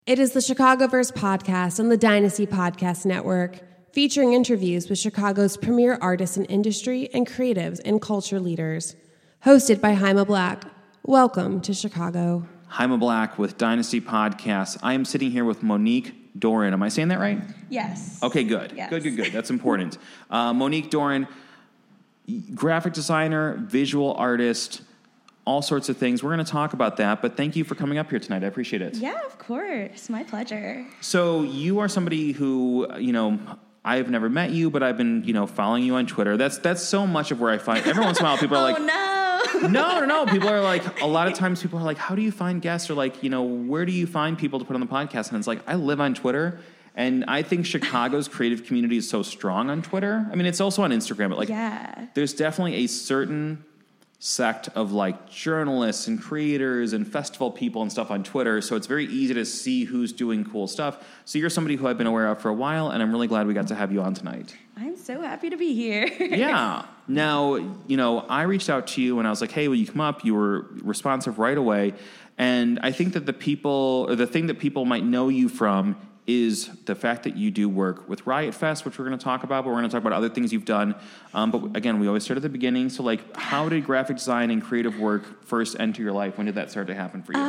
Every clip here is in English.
It is the Chicagoverse podcast on the Dynasty Podcast Network, featuring interviews with Chicago's premier artists in industry and creatives and culture leaders. Hosted by Haima Black. Welcome to Chicago. Haima Black with Dynasty Podcast. I am sitting here with Monique Doran. Am I saying that right? Yes. Okay, good. Yes. Good. That's important. Monique Doran, graphic designer, visual artist, all sorts of things. We're going to talk about that, but thank you for coming up here tonight. I appreciate it. Yeah, of course. My pleasure. So you are somebody who, I've never met you, but I've been, following you on Twitter. That's so much of where I find, every once in a while people are like, No. People are like, a lot of times people are like, how do you find guests? Or like, where do you find people to put on the podcast? And it's like, I live on Twitter. And I think Chicago's creative community is so strong on Twitter. I mean, it's also on Instagram, but there's definitely a certain sect of like journalists and creators and festival people and stuff on Twitter. So it's very easy to see who's doing cool stuff. So you're somebody who I've been aware of for a while, and I'm really glad we got to have you on tonight. I'm so happy to be here. Yeah. Now, I reached out to you and I was like, hey, will you come up? You were responsive right away. And I think that the thing that people might know you from is the fact that you do work with Riot Fest, which we're going to talk about, but we're going to talk about other things you've done. But again, we always start at the beginning. So like, how did graphic design and creative work first enter your life? When did that start to happen for you?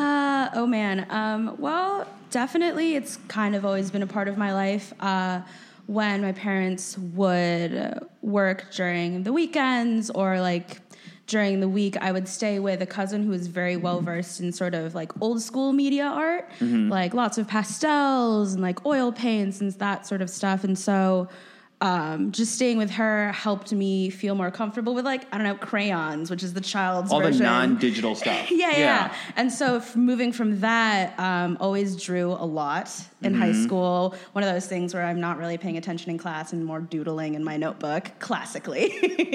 Well, definitely it's kind of always been a part of my life. When my parents would work during the weekends or like during the week, I would stay with a cousin who was very well-versed in sort of like old school media art, like lots of pastels and like oil paints and that sort of stuff. And so just staying with her helped me feel more comfortable with like, I don't know, crayons, which is the child's all version. All the non-digital stuff. Yeah. And so moving from that, always drew a lot in high school. One of those things where I'm not really paying attention in class and more doodling in my notebook, classically.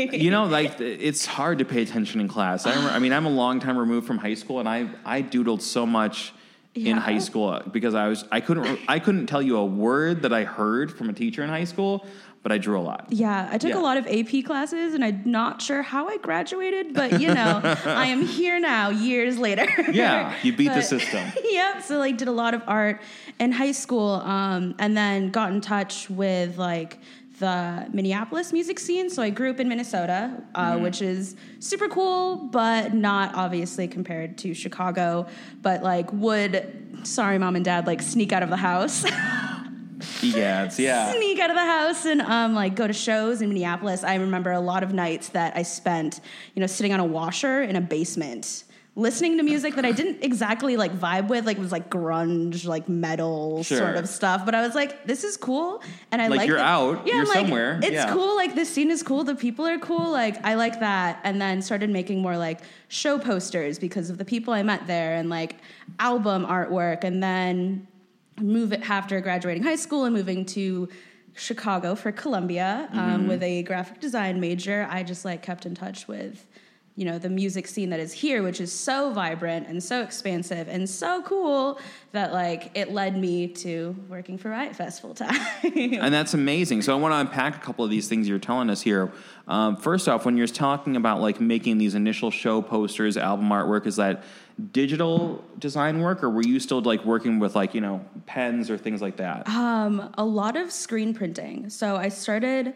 It's hard to pay attention in class. I'm a long time removed from high school, and I doodled so much in high school because I couldn't tell you a word that I heard from a teacher in high school, but I drew a lot. Yeah, I took a lot of AP classes, and I'm not sure how I graduated, but, I am here now, years later. Yeah, you beat the system. Yep, so, did a lot of art in high school, and then got in touch with, the Minneapolis music scene. So I grew up in Minnesota, which is super cool, but not obviously compared to Chicago, but, sorry, Mom and Dad, sneak out of the house. Yeah. Sneak out of the house and go to shows in Minneapolis. I remember a lot of nights that I spent, sitting on a washer in a basement, listening to music that I didn't exactly vibe with, it was grunge, metal sort of stuff. But I was like, this is cool, and I like. You're out. Yeah, you're somewhere. It's cool. This scene is cool. The people are cool. I like that. And then started making more show posters because of the people I met there, and album artwork, and then after graduating high school and moving to Chicago for Columbia with a graphic design major, I just kept in touch with, the music scene that is here, which is so vibrant and so expansive and so cool that it led me to working for Riot Fest full time. And that's amazing. So I want to unpack a couple of these things you're telling us here. First off, when you're talking about making these initial show posters, album artwork, is that digital design work, or were you still working with pens or things like that? A lot of screen printing. So I started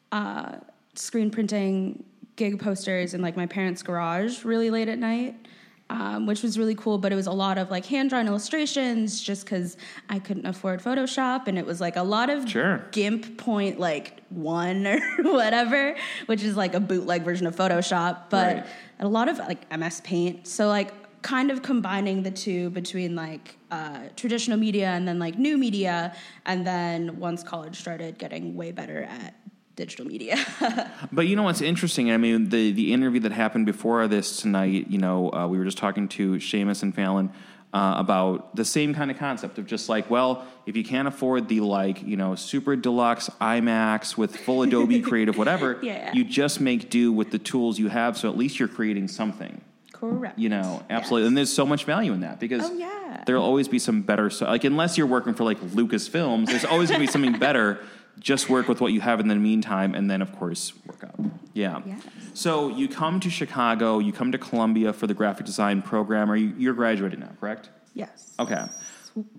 screen printing gig posters in my parents' garage really late at night, which was really cool. But it was a lot of hand-drawn illustrations just because I couldn't afford Photoshop, and it was a lot of GIMP point 1 or whatever, which is a bootleg version of Photoshop, but a lot of MS Paint. So kind of combining the two between traditional media and then new media, and then once college started, getting way better at digital media. But what's interesting? I mean, the interview that happened before this tonight, we were just talking to Seamus and Fallon about the same kind of concept of just if you can't afford the super deluxe IMAX with full Adobe Creative, whatever, you just make do with the tools you have. So at least you're creating something. Correct. Absolutely. Yes. And there's so much value in that because there'll always be some better, unless you're working for Lucasfilms, there's always going to be something better. Just work with what you have in the meantime, and then, of course, work out. Yeah. Yes. So you come to Chicago, you come to Columbia for the graphic design program. You're graduating now, correct? Yes. Okay.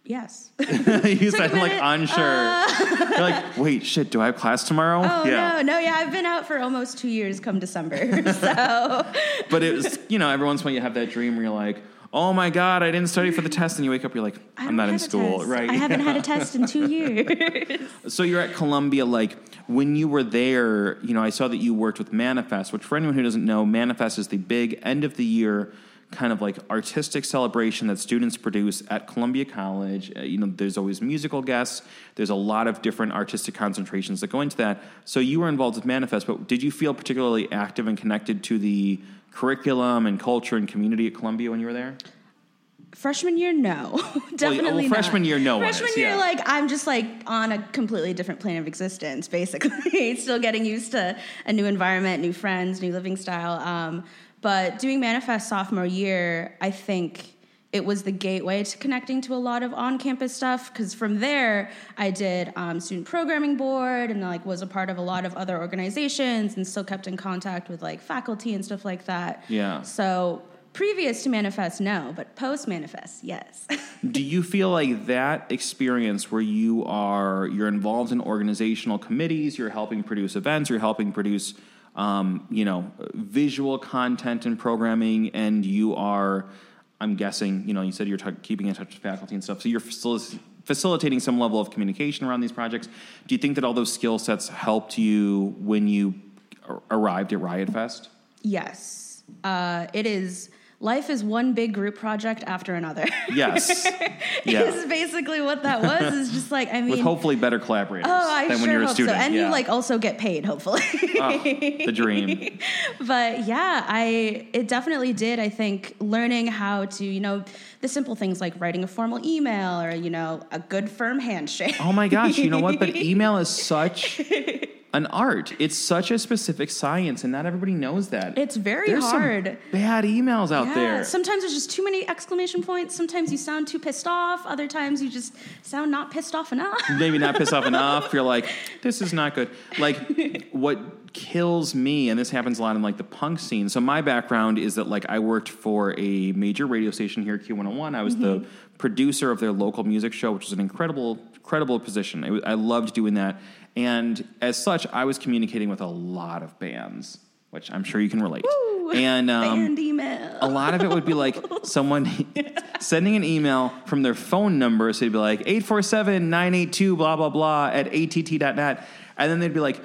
Yes. You said like unsure. You're like, wait, shit, do I have class tomorrow? Oh, no, I've been out for almost 2 years come December, so. But it was, every once in a while you have that dream where you're like, oh my God, I didn't study for the test. And you wake up, you're like, I'm not in school. Right. I haven't had a test in 2 years. So you're at Columbia, like when you were there, I saw that you worked with Manifest, which for anyone who doesn't know, Manifest is the big end of the year kind of like artistic celebration that students produce at Columbia College. There's always musical guests. There's a lot of different artistic concentrations that go into that. So you were involved with Manifest, but did you feel particularly active and connected to the curriculum and culture and community at Columbia when you were there? Freshman year, no. Definitely freshman year, no. Freshman year, I'm just on a completely different plane of existence, basically. Still getting used to a new environment, new friends, new living style. But doing Manifest sophomore year, I think it was the gateway to connecting to a lot of on-campus stuff, because from there I did student programming board and was a part of a lot of other organizations and still kept in contact with faculty and stuff like that. Yeah. So previous to Manifest, no, but post-Manifest, yes. Do you feel like that experience where you're involved in organizational committees, you're helping produce events, you're helping produce visual content and programming, and you are, I'm guessing, you said you're keeping in touch with faculty and stuff, so you're facilitating some level of communication around these projects. Do you think that all those skill sets helped you when you arrived at Riot Fest? Yes. Life is one big group project after another. Yes. Yeah. Is basically what that was. Is just with hopefully better collaborators than when you're a student. So. And you also get paid, hopefully. The dream. But yeah, it definitely did. I think learning how to, the simple things like writing a formal email or, a good firm handshake. Oh my gosh, you know what? But email is such an art. It's such a specific science, and not everybody knows that. It's very hard. Some bad emails out there. Sometimes there's just too many exclamation points. Sometimes you sound too pissed off. Other times you just sound not pissed off enough. Maybe not pissed off enough. You're like, this is not good. What kills me, and this happens a lot in the punk scene. So my background is that I worked for a major radio station here at Q101. I was the producer of their local music show, which was an incredible position. I loved doing that. And as such, I was communicating with a lot of bands, which I'm sure you can relate. Woo, and band email. A lot of it would be someone sending an email from their phone number. So it'd be 847-982 blah, blah, blah at att.net. And then they'd be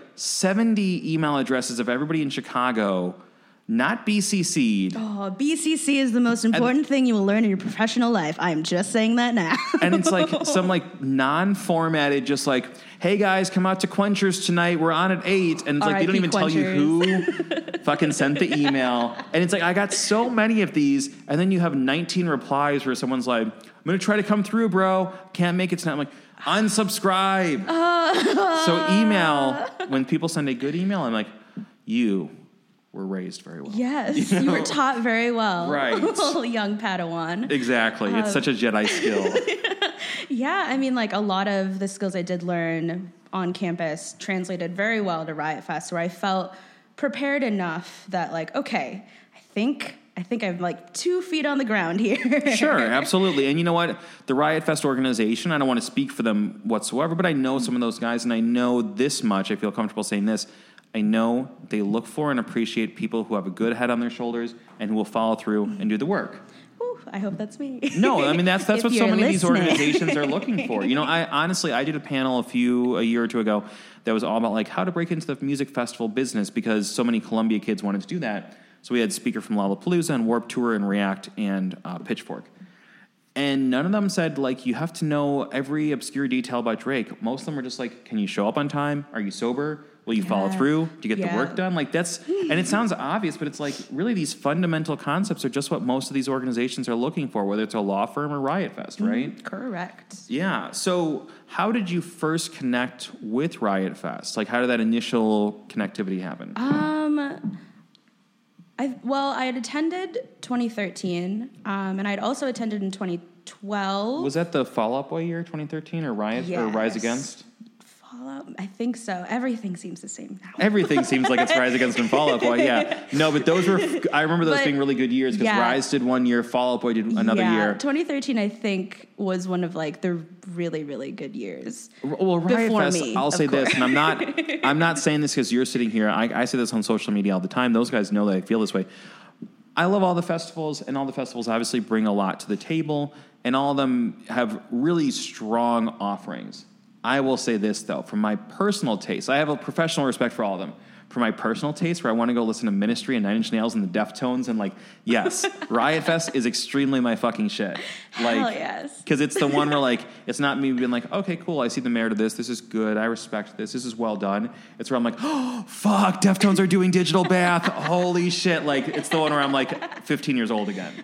70 email addresses of everybody in Chicago not BCC'd. Oh, BCC is the most important thing you will learn in your professional life. I'm just saying that now. And it's some non-formatted, just hey guys, come out to Quenchers tonight. We're on at 8. And it's they don't even Quenchers. tell you who fucking sent the email. And it's I got so many of these. And then you have 19 replies where someone's I'm going to try to come through, bro. Can't make it tonight. I'm unsubscribe. So email, when people send a good email, I'm you were raised very well. Yes, you were taught very well. Right. Young Padawan. Exactly. It's such a Jedi skill. Yeah, a lot of the skills I did learn on campus translated very well to Riot Fest, where I felt prepared enough that okay, I think I'm 2 feet on the ground here. Sure, absolutely. And you know what? The Riot Fest organization, I don't want to speak for them whatsoever, but I know some of those guys, and I know this much. I feel comfortable saying this. I know they look for and appreciate people who have a good head on their shoulders and who will follow through and do the work. Ooh, I hope that's me. No, that's what so many of these organizations are looking for. I did a panel a year or two ago that was all about how to break into the music festival business, because so many Columbia kids wanted to do that. So we had a speaker from Lollapalooza and Warped Tour and React and Pitchfork. And none of them said, you have to know every obscure detail about Drake. Most of them were just can you show up on time? Are you sober? Will you follow through? Do you get the work done? That's, and it sounds obvious, but it's really these fundamental concepts are just what most of these organizations are looking for, whether it's a law firm or Riot Fest, right? Correct. Yeah. So how did you first connect with Riot Fest? How did that initial connectivity happen? I had attended 2013, and I'd also attended in 2012. Was that the Fall Out Boy year, 2013, or Riot or Rise Against? Fall Fallout? I think so. Everything seems the same now. Everything seems like it's Rise Against and Fall Out Boy. Yeah. No, but those were, I remember those being really good years because Rise did one year, Fall Out Boy did another year. 2013, I think, was one of like the really, really good years. Well, Riot Fest, I'll say this, and I'm not saying this because you're sitting here. I say this on social media all the time. Those guys know that I feel this way. I love all the festivals, and all the festivals obviously bring a lot to the table, and all of them have really strong offerings. I will say this, though, from my personal taste, I have a professional respect for all of them. For my personal taste, where I want to go listen to Ministry and Nine Inch Nails and the Deftones, and like, yes, Riot Fest is extremely my fucking shit. Like, hell yes. Because it's the one where like, it's not me being like, okay, cool, I see the merit of this. This is good. I respect this. This is well done. It's where I'm like, oh, fuck, Deftones are doing Digital Bath. Holy shit. Like, it's the one where I'm like 15 years old again.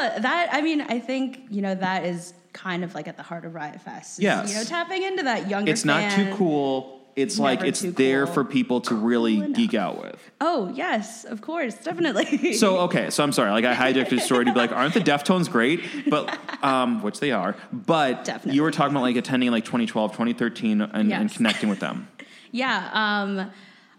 I think, that is kind of like at the heart of Riot Fest. Yes. Tapping into that younger It's not too cool. It's like, it's there for people to really geek out with. Oh, yes, of course, definitely. So I'm sorry. Like, I hijacked your story to be like, aren't the Deftones great? But, which they are. But definitely. You were talking about like attending like 2012, 2013 and connecting with them. Yeah.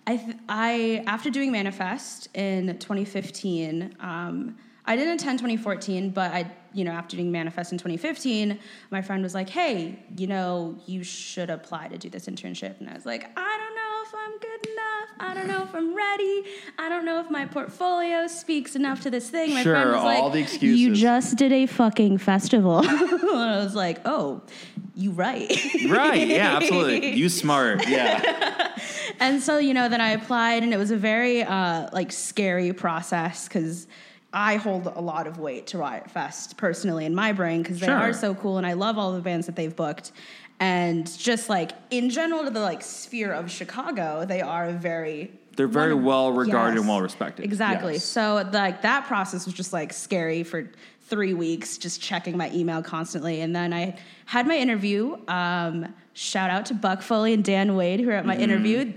I after doing Manifest in 2015, I didn't attend 2014, but after doing Manifest in 2015, my friend was like, hey, you should apply to do this internship. And I was like, I don't know if I'm good enough. I don't know if I'm ready. I don't know if my portfolio speaks enough to this thing. My friend was like, the excuses. You just did a fucking festival. And I was like, oh, you right. Right, yeah, absolutely. You smart, yeah. And so, then I applied, and it was a very, scary process because I hold a lot of weight to Riot Fest personally in my brain because they are so cool, and I love all the bands that they've booked. And just like in general to the like sphere of Chicago, they're very well regarded and well respected. Exactly. Yes. So like that process was just like scary for 3 weeks, just checking my email constantly. And then I had my interview. Shout out to Buck Foley and Dan Wade who were at my interview.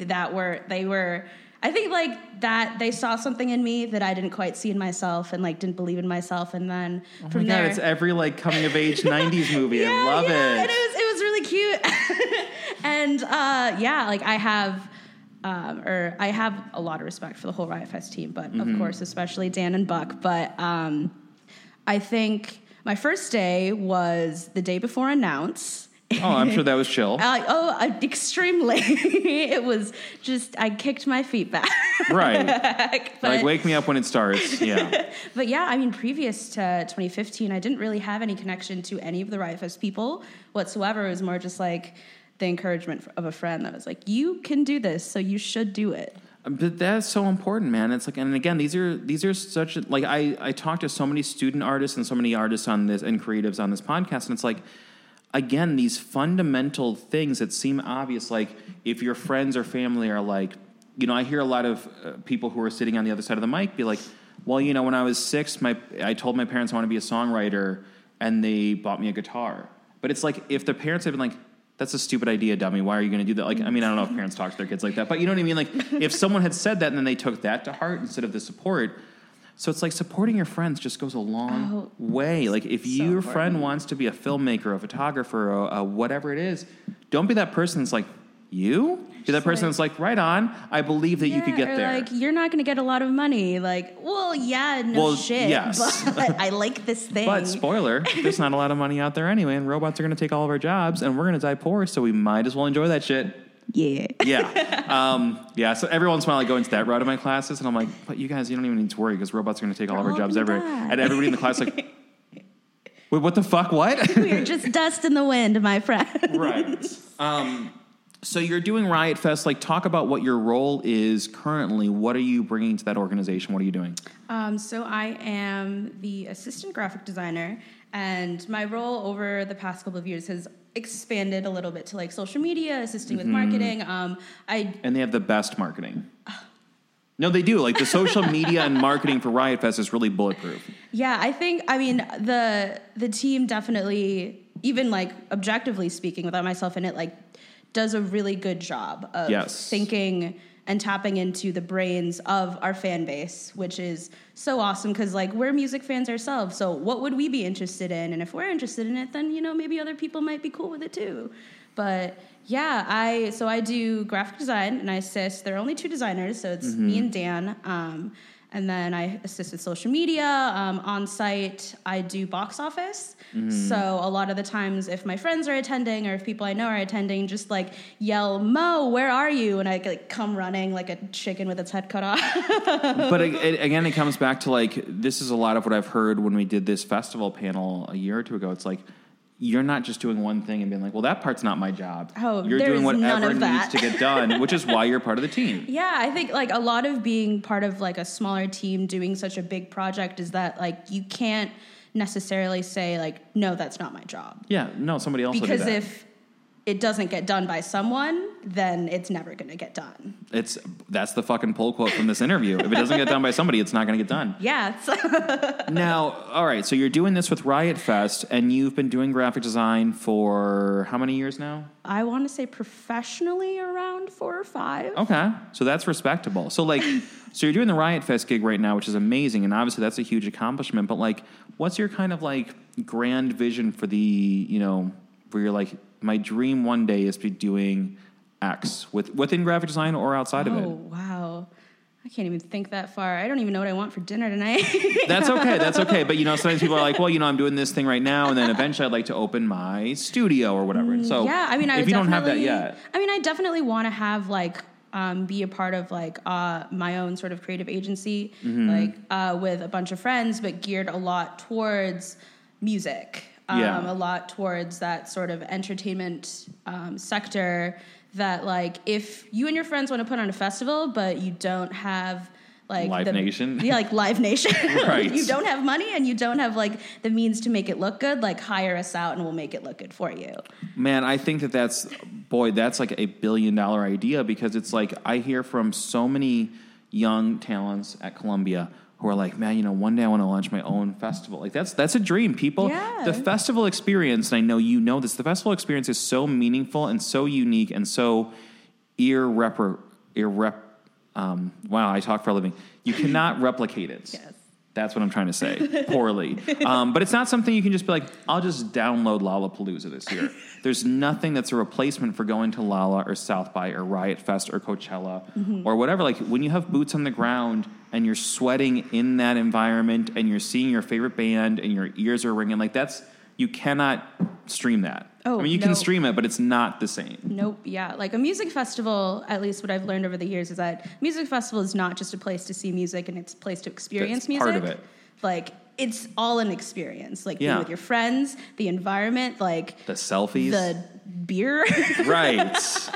I think like that they saw something in me that I didn't quite see in myself and like didn't believe in myself. And then from there, it's every like coming of age 90s movie. I love it. And it was really cute. And like I have a lot of respect for the whole Riot Fest team, but of course, especially Dan and Buck. But I think my first day was the day before announce. Oh, I'm sure that was chill. Extremely. It was just, I kicked my feet back. Right. Like, wake me up when it starts. Yeah. But yeah, previous to 2015, I didn't really have any connection to any of the Riot Fest people whatsoever. It was more just like the encouragement of a friend that was like, you can do this, so you should do it. But that's so important, man. It's like, and again, these are such, like, I talk to so many student artists and so many artists on this and creatives on this podcast, and it's like, again, these fundamental things that seem obvious, like if your friends or family are like, I hear a lot of people who are sitting on the other side of the mic be like, well, when I was 6, I told my parents I want to be a songwriter, and they bought me a guitar. But it's like, if the parents had been like, that's a stupid idea, dummy, why are you going to do that? Like, I don't know if parents talk to their kids like that, but you know what I mean? Like, if someone had said that and then they took that to heart instead of the support. So it's like supporting your friends just goes a long way. Like if your friend wants to be a filmmaker, a photographer, or whatever it is, don't be that person that's like, you? Be that person that's like, right on, I believe that you could get there. Like, you're not going to get a lot of money. Like, shit. Yes. But I like this thing. But spoiler, there's not a lot of money out there anyway, and robots are going to take all of our jobs, and we're going to die poor, so we might as well enjoy that shit. Yeah. Yeah. So every once in a while I go into that route of my classes, and I'm like, but you guys, you don't even need to worry because robots are going to take all of our jobs ever. And everybody in the class is like, wait, what the fuck? What? We're just dust in the wind, my friend. Right. So you're doing Riot Fest. Like, talk about what your role is currently. What are you bringing to that organization? What are you doing? So I am the assistant graphic designer, and my role over the past couple of years has expanded a little bit to like social media, assisting with marketing. And they have the best marketing. No, they do. Like the social media and marketing for Riot Fest is really bulletproof. Yeah, I think. The team definitely, even like objectively speaking, without myself in it, like does a really good job of thinking and tapping into the brains of our fan base, which is so awesome because, like, we're music fans ourselves. So what would we be interested in? And if we're interested in it, then, you know, maybe other people might be cool with it too. But yeah, I do graphic design and I assist. There are only 2 designers, so it's me and Dan. And then I assist with social media. On site, I do box office. So a lot of the times if my friends are attending or if people I know are attending, just like yell, Mo, where are you? And I like come running like a chicken with its head cut off. But again, it comes back to like, this is a lot of what I've heard when we did this festival panel a year or 2 ago. It's like, you're not just doing one thing and being like, well, that part's not my job. Oh, you're doing whatever needs to get done, which is why you're part of the team. Yeah, I think like a lot of being part of like a smaller team doing such a big project is that like you can't necessarily say like, no, that's not my job. Yeah, no, somebody else will do that. Because if it doesn't get done by someone, then it's never going to get done. That's the fucking pull quote from this interview. If it doesn't get done by somebody, it's not going to get done. Yeah. Now, all right, so you're doing this with Riot Fest, and you've been doing graphic design for how many years now? I want to say professionally around 4 or 5. Okay, so that's respectable. So like, so you're doing the Riot Fest gig right now, which is amazing, and obviously that's a huge accomplishment. But like, what's your kind of like grand vision for the, you know, where you're like, my dream one day is to be doing X within graphic design or outside of it? Oh, wow. I can't even think that far. I don't even know what I want for dinner tonight. That's okay. But, you know, sometimes people are like, well, you know, I'm doing this thing right now, and then eventually I'd like to open my studio or whatever. And so yeah, I mean, if you don't have that yet. I mean, I definitely want to have, like, be a part of, like, my own sort of creative agency, like, with a bunch of friends, but geared a lot towards music. A lot towards that sort of entertainment sector that, like, if you and your friends want to put on a festival, but you don't have, like... Live Nation? Yeah, like Live Nation. Right. You don't have money and you don't have, like, the means to make it look good, like, hire us out and we'll make it look good for you. Man, I think that's like a $1 billion idea, because it's like, I hear from so many young talents at Columbia who are like, man, you know, one day I want to launch my own festival. Like, that's a dream, people. Yeah. The festival experience, and I know you know this, the festival experience is so meaningful and so unique and so wow, I talk for a living. You cannot replicate it. Yes. That's what I'm trying to say, poorly. But it's not something you can just be like, I'll just download Lollapalooza this year. There's nothing that's a replacement for going to Lolla or South by or Riot Fest or Coachella or whatever. Like, when you have boots on the ground and you're sweating in that environment and you're seeing your favorite band and your ears are ringing, like, you cannot stream that. Oh, I mean, you can stream it, but it's not the same. Nope. Yeah. Like a music festival, at least what I've learned over the years is that music festival is not just a place to see music and it's a place to experience music. Part of it. Like, it's all an experience. Like, being with your friends, the environment, like... The selfies. The beer. Right.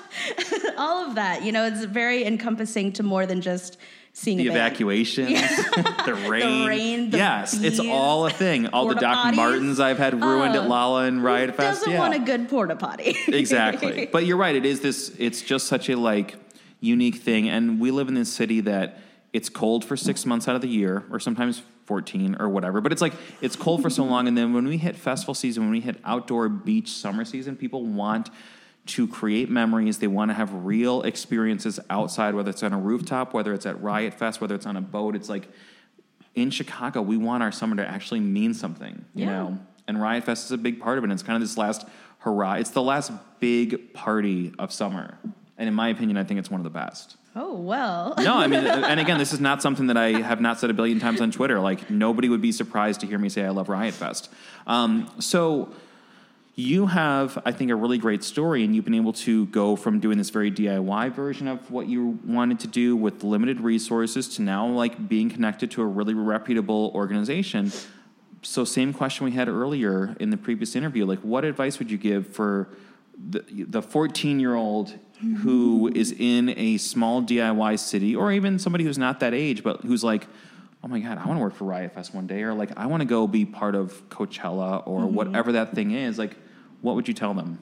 All of that. You know, it's very encompassing to more than just... seeing the a band. evacuations, the rain. The rain, the yes, bees, it's all a thing. All the Doc potties. Martens I've had ruined at Lolla and Riot Fest. Doesn't want a good porta potty. Exactly. But you're right. It's just such a like unique thing. And we live in this city that it's cold for 6 months out of the year, or sometimes 14 or whatever. But it's like, it's cold for so long. And then when we hit festival season, when we hit outdoor beach summer season, people want to create memories. They want to have real experiences outside, whether it's on a rooftop, whether it's at Riot Fest, whether it's on a boat. It's like, in Chicago, we want our summer to actually mean something, you know? And Riot Fest is a big part of it. And it's kind of this last hurrah. It's the last big party of summer. And in my opinion, I think it's one of the best. Oh, well. No, I mean, and again, this is not something that I have not said a billion times on Twitter. Like, nobody would be surprised to hear me say I love Riot Fest. So you have, I think, a really great story, and you've been able to go from doing this very DIY version of what you wanted to do with limited resources to now, like, being connected to a really reputable organization. So same question we had earlier in the previous interview, like, what advice would you give for the 14-year-old who is in a small DIY city, or even somebody who's not that age, but who's like, oh my God, I want to work for Riot Fest one day, or like, I want to go be part of Coachella or whatever that thing is. Like, what would you tell them?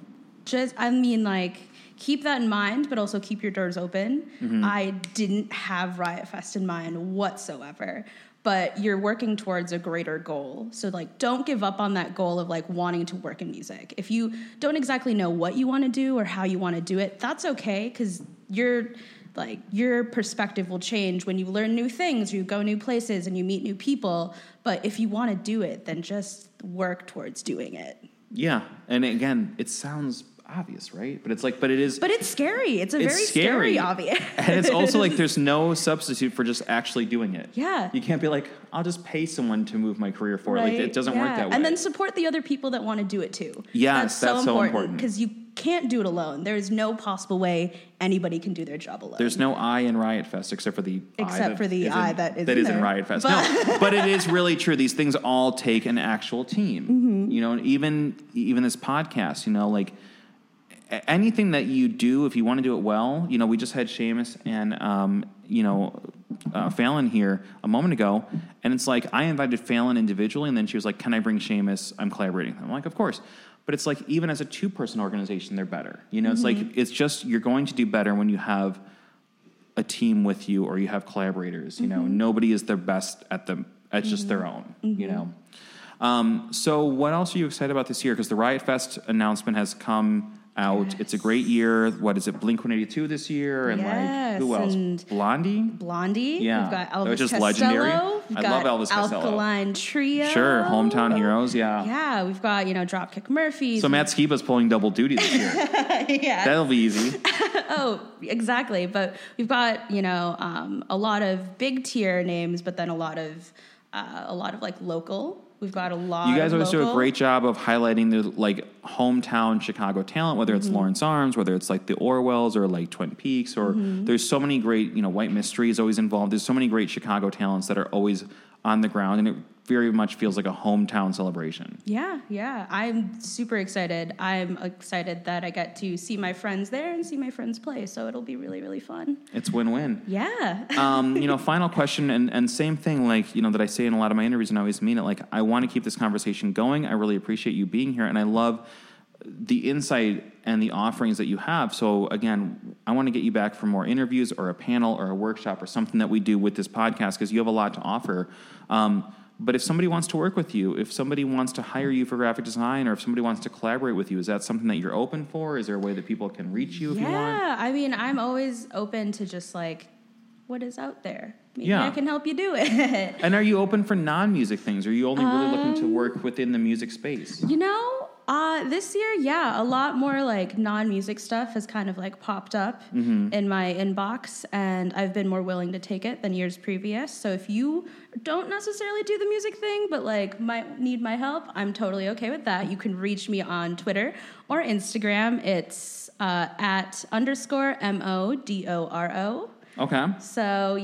Keep that in mind, but also keep your doors open. I didn't have Riot Fest in mind whatsoever, but you're working towards a greater goal. So, like, don't give up on that goal of, like, wanting to work in music. If you don't exactly know what you want to do or how you want to do it, that's okay, because you're Like, your perspective will change when you learn new things, you go new places, and you meet new people. But if you want to do it, then just work towards doing it. Yeah. And again, it sounds obvious, right? But it's like, but it is. But it's scary. It's very scary obvious. And it's also like there's no substitute for just actually doing it. Yeah. You can't be like, I'll just pay someone to move my career forward. Right. Like, it doesn't work that way. And then support the other people that want to do it too. Yes, that's so important. Because you can't do it alone. There is no possible way anybody can do their job alone. There's no I in Riot Fest except for the I that is in Riot Fest. No, but it is really true. These things all take an actual team. Mm-hmm. You know, even this podcast, you know, like anything that you do, if you want to do it well, you know, we just had Seamus and, Fallon here a moment ago, and it's like, I invited Fallon individually, and then she was like, can I bring Seamus? I'm collaborating. I'm like, of course. But it's like, even as a 2-person organization, they're better. You know, it's like, it's just, you're going to do better when you have a team with you or you have collaborators. You know, nobody is their best at just their own, you know. So what else are you excited about this year? Because the Riot Fest announcement has come out. Yes. It's a great year. What is it? Blink-182 this year, and like who else? And Blondie. Yeah, we've got Elvis which is Costello. Legendary. We've I got love Elvis Costello. Alkaline Trio. Sure, Hometown Heroes. Yeah, yeah. We've got Dropkick Murphys. So Matt Skiba's pulling double duty this year. Yeah, that'll be easy. Oh, exactly. But we've got a lot of big tier names, but then a lot of like local. We've got a lot. You guys always do a great job of highlighting the like hometown Chicago talent, whether it's Lawrence Arms, whether it's like the Orwells or like Twin Peaks, or there's so many great, White Mystery is always involved. There's so many great Chicago talents that are always on the ground, and it very much feels like a hometown celebration. Yeah. I'm super excited. I'm excited that I get to see my friends there and see my friends play, so it'll be really, really fun. It's win-win. Yeah. Final question, and same thing, like, that I say in a lot of my interviews, and I always mean it, like, I want to keep this conversation going. I really appreciate you being here, and I love the insight and the offerings that you have. So again, I want to get you back for more interviews or a panel or a workshop or something that we do with this podcast, because you have a lot to offer. But if somebody wants to work with you, if somebody wants to hire you for graphic design, or if somebody wants to collaborate with you, is that something that you're open for? Is there a way that people can reach you if you want? Yeah, I mean, I'm always open to just like, what is out there? Maybe I can help you do it. And are you open for non-music things? Or are you only really looking to work within the music space? This year, a lot more like non-music stuff has kind of like popped up in my inbox, and I've been more willing to take it than years previous. So if you don't necessarily do the music thing, but like might need my help, I'm totally okay with that. You can reach me on Twitter or Instagram. It's at _MODORO. Okay. So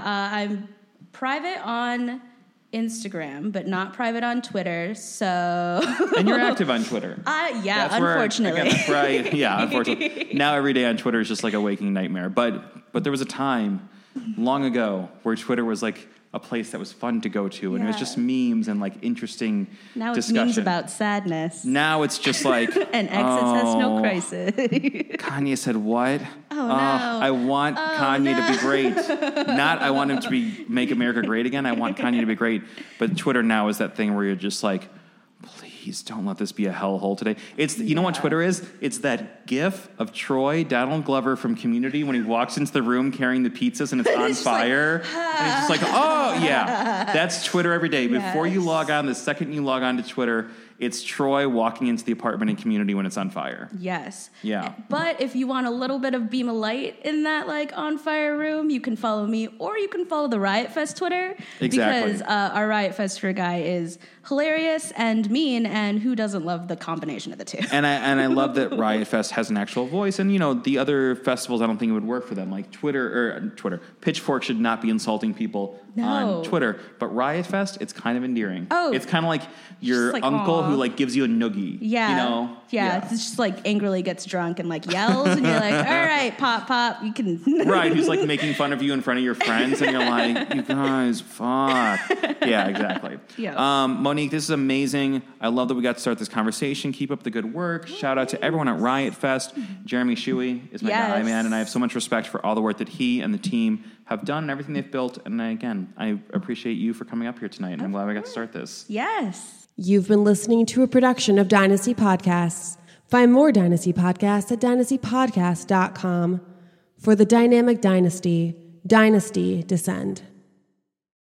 I'm private on Instagram, but not private on Twitter. So and you're active on Twitter. Unfortunately. Unfortunately. Now every day on Twitter is just like a waking nightmare. But there was a time long ago where Twitter was like a place that was fun to go to, and it was just memes and like interesting now it's discussion. Memes about sadness. Now it's just like and exes has no crisis. Kanye said what? Oh no! I want Kanye to be great. Not I want him to make America great again. I want Kanye to be great. But Twitter now is that thing where you're just like, please don't let this be a hellhole today. You know what Twitter is? It's that GIF of Troy, Donald Glover from Community, when he walks into the room carrying the pizzas and it's on fire. And it's just like, oh, yeah. That's Twitter every day. Yes. Before you log on, the second you log on to Twitter, it's Troy walking into the apartment in Community when it's on fire. Yes. Yeah. But if you want a little bit of beam of light in that like on fire room, you can follow me, or you can follow the Riot Fest Twitter. Exactly. Because our Riot Fest for guy is hilarious and mean, and who doesn't love the combination of the two? And I love that Riot Fest has an actual voice. And the other festivals, I don't think it would work for them. Like Twitter. Pitchfork should not be insulting people on Twitter. But Riot Fest, it's kind of endearing. Oh, it's kind of like your like, uncle who like gives you a noogie. Yeah. Yeah. It's just like angrily gets drunk and like yells, and you're like, all right, pop, you can. Right. Who's like making fun of you in front of your friends, and you're like, you guys, fuck. Yeah, exactly. Yeah. Monique, this is amazing. I love that we got to start this conversation. Keep up the good work. Shout out to everyone at Riot Fest. Jeremy Shuey is my guy, man, and I have so much respect for all the work that he and the team have done and everything they've built. And again, I appreciate you for coming up here tonight, and I'm glad we got to start this. Yes. You've been listening to a production of Dynasty Podcasts. Find more Dynasty Podcasts at dynastypodcast.com. For the dynamic dynasty, dynasty descend.